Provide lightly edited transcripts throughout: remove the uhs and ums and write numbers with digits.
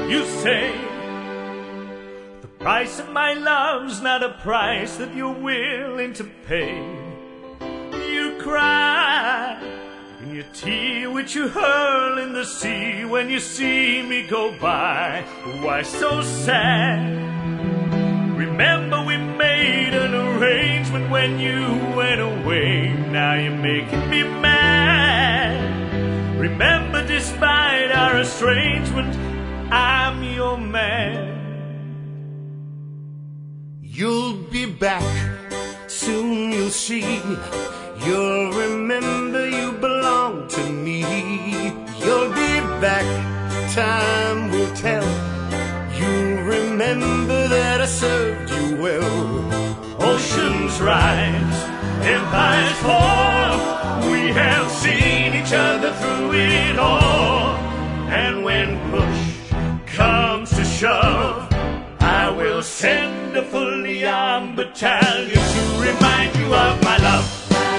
You say the price of my love's not a price that you're willing to pay. You cry in your tear which you hurl in the sea when you see me go by. Why so sad? Remember we made an arrangement when you went away. Now you're making me mad. Remember, despite our estrangement, I'm your man. You'll be back, soon you'll see. You'll remember you belong to me. You'll be back, time will tell. You'll remember that I served you well. Oceans rise, empires fall. We have seen each other through it all. And when push comes to shove, I will send a fully armed battalion to remind you of my love.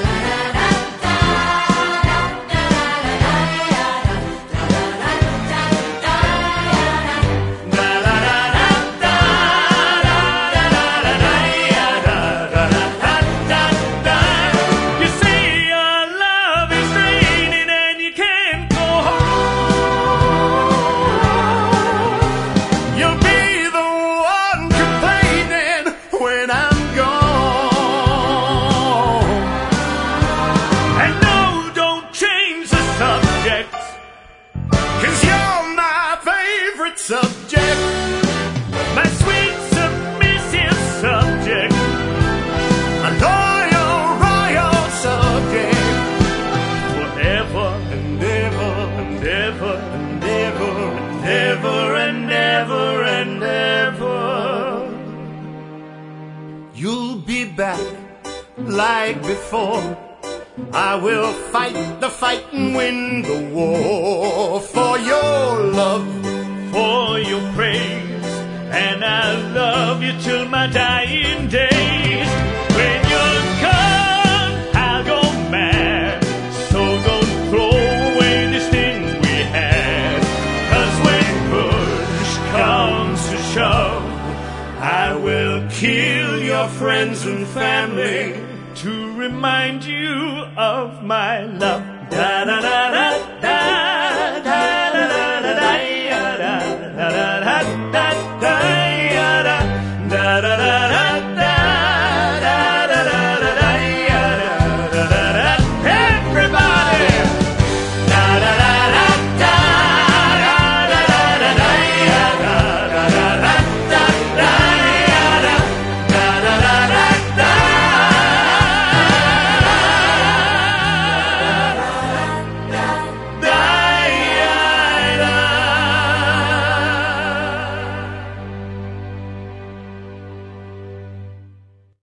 Subject, my sweet submissive subject, a loyal subject, forever and ever and ever and ever and ever and ever and ever. You'll be back like before. I will fight the fight and win the war for your love, for your praise, and I'll love you till my dying days. When you're gone, I'll go mad, so don't throw away this thing we had. 'Cause when push comes to shove, I will kill your friends and family to remind you of my love. Da da da da da.